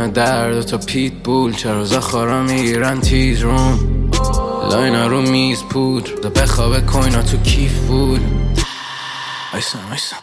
دم درد تا پیت بول، چرا زخارا میگیرن تیز روم، لاینا رو میز پودر، دا بخوابه کوینا تو کیف بود. ایسا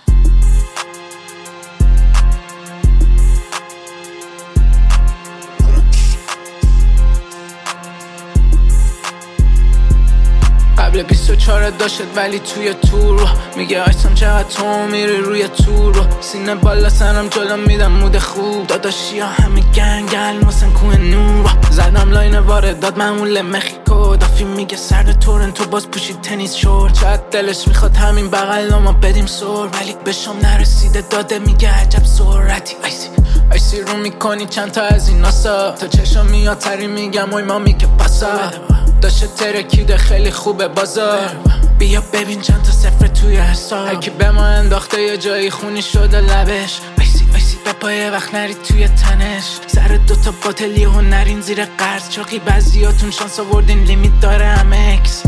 قبل 24 داشت ولی توی تور رو میگه آیسم چقدر تو میری روی تور رو، سینه بالا سرم جلو میدم مود خوب، داداشی ها همه گنگل واسن کوه نور رو زدم لاین واردات معمول مخیکو، دافی میگه سرد تورنتو باز پوشید تنیس شورت، شاید دلش میخواد همین بغل ما بدیم سر، ولی به شام نرسیده داده میگه عجب سرعتی. ایسی رو میکنی چند تا از این ناسا، تا چشم میاد تری میگم اوی مامی که پاسا، داشته ترکیده خیلی خوبه بازار، بیا ببین چند تا صفر توی حساب، هرکی به ما انداخته یه جایی خونی شده لبش، ایسی به پای وقت نری توی تنش، سر دوتا باتلی و نرین زیر قرض، چاقی بعضیاتون شانس آوردین لیمیت داره همه اکس.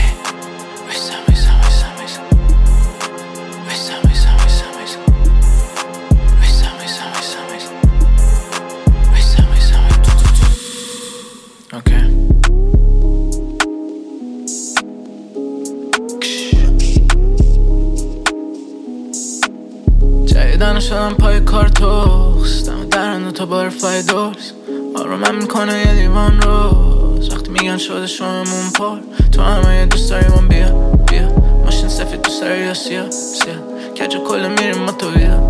جدیدن شدم پای کار توستم درن تا بار فایدورز، آرومم میکنه یه لیوان روز، وقتی میگن شده شومون پر، تو همه یه دوست داری من بیا ماشین سفید دوست داری یا سیاه کجا کل میریم ما تو بیا.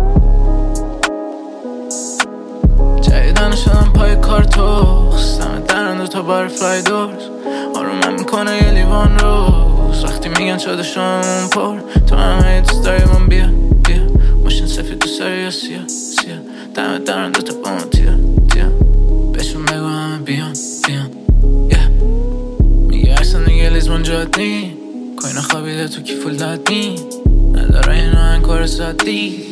جدیدن شدم پای کار توستم درن تا بار فایدورز، آرومم میکنه یه لیوان روز، وقتی میگن شده شومون پر، تو همه یه دوست داری من بیا ماشین سفید دوست داری یا سیاه دمه دارن دوتا با من تیا بهشون بگو همه بیان میگه اصلا دیگه لیزمان جاد نی کوینا خوابیده تو کی فول داد نی نداره اینو انکار سادی